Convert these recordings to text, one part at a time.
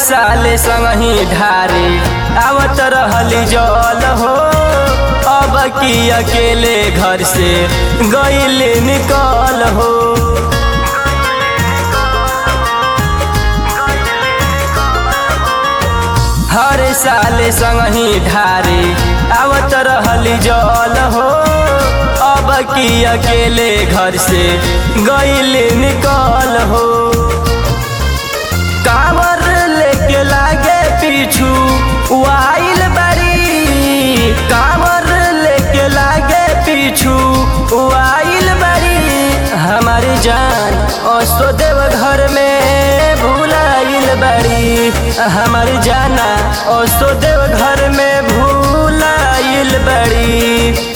साले संगही ढारे आवत रहली जल हो। अब की अकेले घर से गईले निकल हो। हर साले संगही ढारे आवत रहली जल हो। अब की अकेले घर से गईले निकल हो। कांवर लेके लागे पीछू वाइल बड़ी। कांवर लेके लागे पीछू वाइल बड़ी। हमारी जान असो देव घर में भूलाइल बड़ी। हमारी जाना असो देव घर में भूलाइल बड़ी।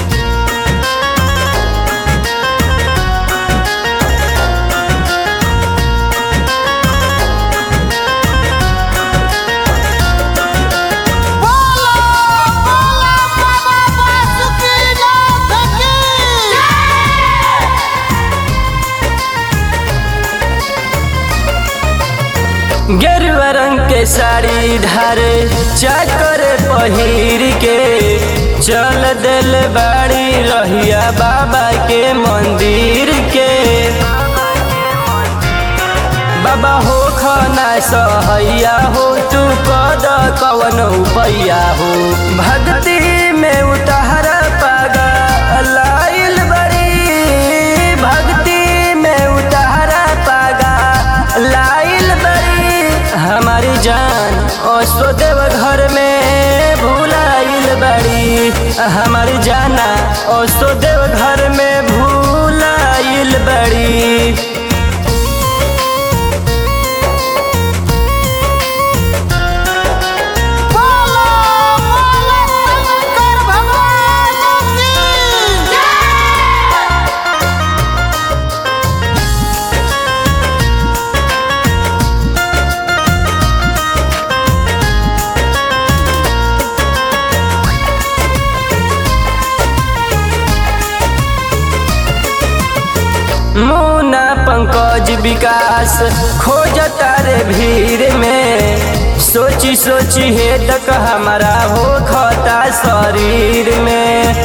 गेरुआ रंग के साड़ी ढारे चाकर पहिर के चल दिल बाड़ी रहिया बाबा के मंदिर के। बाबा हो खाना सहैया हो तू कद कवन उपैया हो। भक्ति में उतार पागा लाइल बड़ी। भक्ति में उतार पागा लाइल बड़ी। हमारी जान असो देव घर में भूलाइल बड़ी। हमारी जाना असो देव घर में भूलाइल बड़ी। मुन्ना पंकज विकास खोजता रे भीड़ में। सोची सोची हे तक हमारा हो खता शरीर में।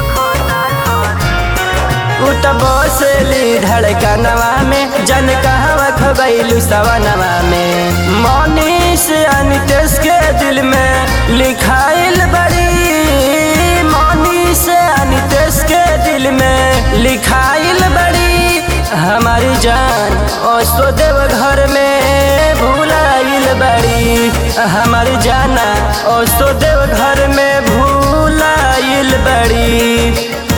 उत बसली धड़कनवा में जन कहवा खबैलू सवनवा में। मनीष अनितेश के दिल में लिखाइल बड़ी। मनीष अनितेश के दिल में लिखाइल बड़ी। हमारी जान असो देव घर में भूलाइल बड़ी। हमारी जाना असो देव घर में भूलाइल बड़ी।